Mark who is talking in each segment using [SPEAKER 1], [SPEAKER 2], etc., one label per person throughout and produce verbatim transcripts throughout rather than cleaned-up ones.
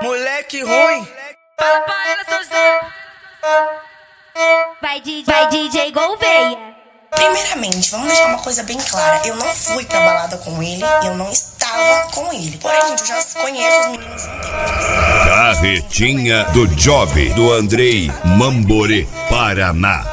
[SPEAKER 1] Moleque ruim.
[SPEAKER 2] Fala pra ela, seu Zé.
[SPEAKER 3] Vai D J, vai D J Gouveia.
[SPEAKER 4] Primeiramente, vamos deixar uma coisa bem clara. Eu não fui pra balada com ele, eu não estava com ele. Porém, gente, eu já conheço os meninos de um tempo.
[SPEAKER 5] Carretinha do Job, do Andrei Mamborê, Paraná.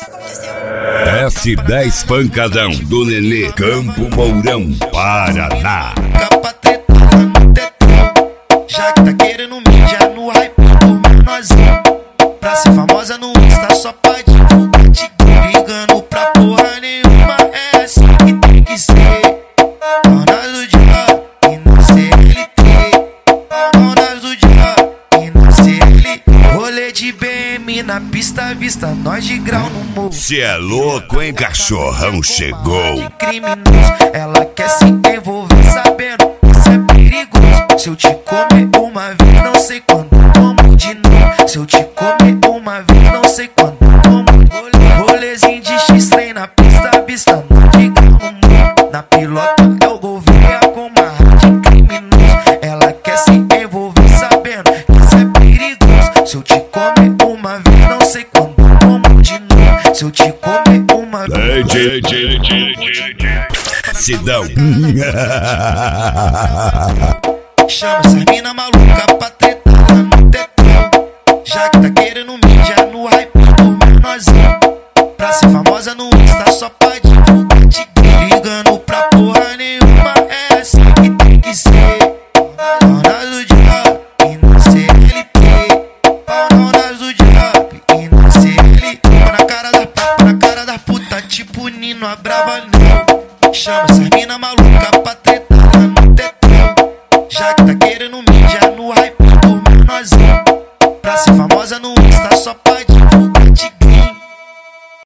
[SPEAKER 5] S dez Pancadão, do Nenê, Campo Mourão, Paraná.
[SPEAKER 1] Capa tretada no tetão, já que tá querendo mídia no hype do menorzinho. Pra ser famosa no Insta só pra divulgar, te ligando pra porra nenhuma. É assim que tem que ser. Donas do dia e não C L T. Donas do dia e não C L T. Rolê de B M na pista, vista nós de grau no morro.
[SPEAKER 5] Cê é louco, hein, cachorrão chegou.
[SPEAKER 1] Criminoso, ela quer se envolver sabendo que isso é perigoso. Se eu te comer uma vez, não sei quando como de novo. Se eu te comer uma vez, não sei quando como de novo. Rolezinho de X-Trem na pista, vista nós de grau no morro. Na pilota é o Gouveia com uma de criminoso. Ela quer se envolver sabendo que isso é perigoso. Se eu te comer uma vez, não sei quando como de novo. Se eu te comer uma vez.
[SPEAKER 5] Sidão.
[SPEAKER 1] Chama essas mina maluca pra tretar lá no tetão, já que tá querendo mídia no hype do menorzinho. Pra ser famosa no Insta só pra divulgar, te ligando pra porra nenhuma. É assim que tem que ser. Donas do dia e não C L T. Donas do dia e não C L T. Na cara da puta, na cara da puta, tipo Nino a brava não. Chama essas mina maluca pra tretar lá no tetão, já que tá querendo mídia no hype do menorzinho. Pra ser famosa no Insta só pra divulgar.